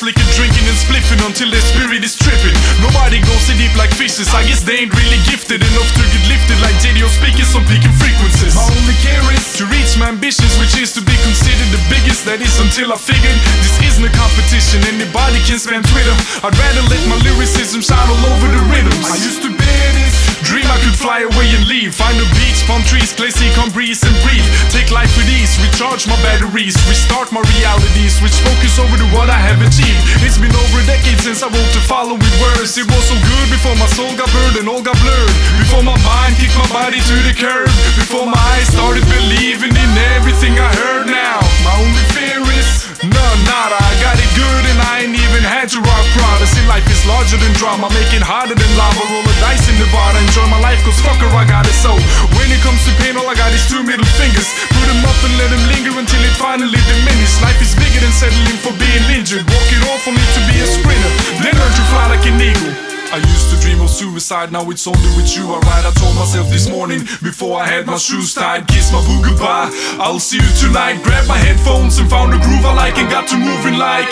flicking, drinking and spliffing until their spirit is tripping. Nobody goes in deep like fishes, I guess they ain't really gifted enough to get lifted like JDO speakers on peaking frequencies. My only care is to reach my ambitions, which is to be considered the biggest. That is until I figured this isn't a competition, anybody can spam Twitter. I'd rather let my lyricism shine all over the rhythms. I used to bear this dream I could fly away and leave, find a beach, palm trees, glacier, come breeze and breathe. Take life with ease, recharge my batteries, restart my reality, switch focus over to what I have achieved. It's been over a decade since I wrote the following words. It was so good before my soul got burned and all got blurred, before my mind kicked my body to the curb, before my eyes started believing in everything I heard. Now my only fear is none, nada. I got it good and I ain't even had to rock Prada. See, life is larger than drama, make it harder than lava. Roll a dice in Nevada, enjoy my life cause fucker I got it. So when it comes to pain, all I got is two middle fingers. Put them up and let them linger until it finally diminishes. Life is bigger than settling for being injured. Walk it off for me to be a sprinter, then learn to fly like an eagle. I used to dream of suicide, now it's only with you. Alright, I told myself this morning before I had my shoes tied, kiss my boo goodbye, I'll see you tonight. Grabbed my headphones and found a groove I like and got to moving like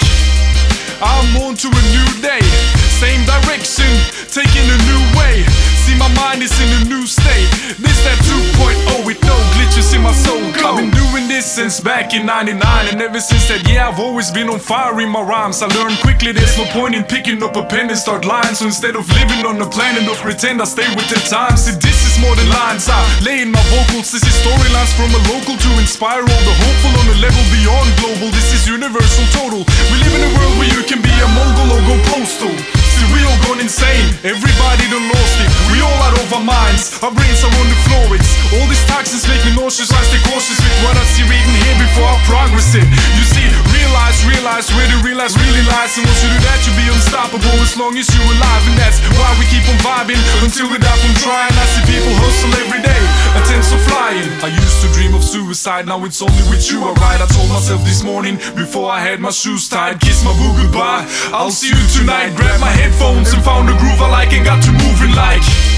I'm on to a new day, same direction, taking a new way. See, my mind is in a new state. This that 2.0 with no glitches in my soul. I've been doing this since back in 99, and ever since that, yeah, I've always been on fire in my rhymes. I learned quickly there's no point in picking up a pen and start lying. So instead of living on the planet of pretend, I stay with the times. See, this is more than lines, I lay in my vocals. This is storylines from a local to inspire all the hopeful on a level beyond global. This is universal total. We live in a world where you can be a mogul or go postal. See, we all gone insane, everybody done lost it. We all out of our minds, our brains are on the floor. It's all these toxins make me nauseous. I stay cautious with what I see, reading here before I progress it. You see, realize where the realize really lies. And once you do that, you'll be unstoppable as long as you're alive. And that's why we keep on vibing until we die from trying. I see people hustle every day, attempts are flying. I used to dream of suicide, now it's only with you. Alright, I told myself this morning before I had my shoes tied, kiss my boo goodbye, I'll see you tonight. Grab my headphones and found a groove I like and got to moving like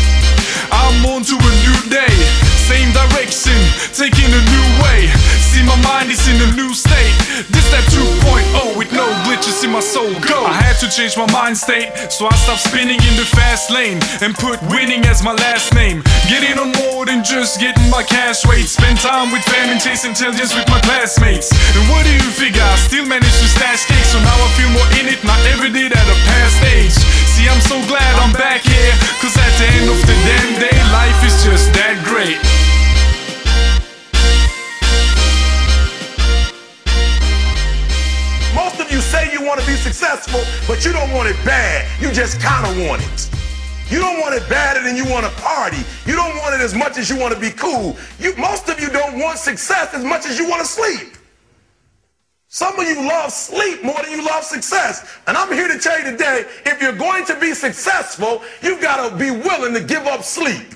I'm on to a new day, same direction, taking a new way. See, my mind is in a new state. This that 2.0 with no glitches in my soul. Go! I had to change my mind state, so I stopped spinning in the fast lane and put winning as my last name. Getting on more than just getting my cash rate. Spend time with fam and chase intelligence with my classmates. And what do you figure? I still managed to stash cake, so now I feel more in it than I ever did at a past age. See, I'm so glad I'm back here, cause at the end of the damn day, life is just that great. Most of you say you want to be successful, but you don't want it bad. You just kind of want it. You don't want it badder than you want to party. You don't want it as much as you want to be cool. Most of you don't want success as much as you want to sleep. Some of you love sleep more than you love success. And I'm here to tell you today, if you're going to be successful, you've got to be willing to give up sleep.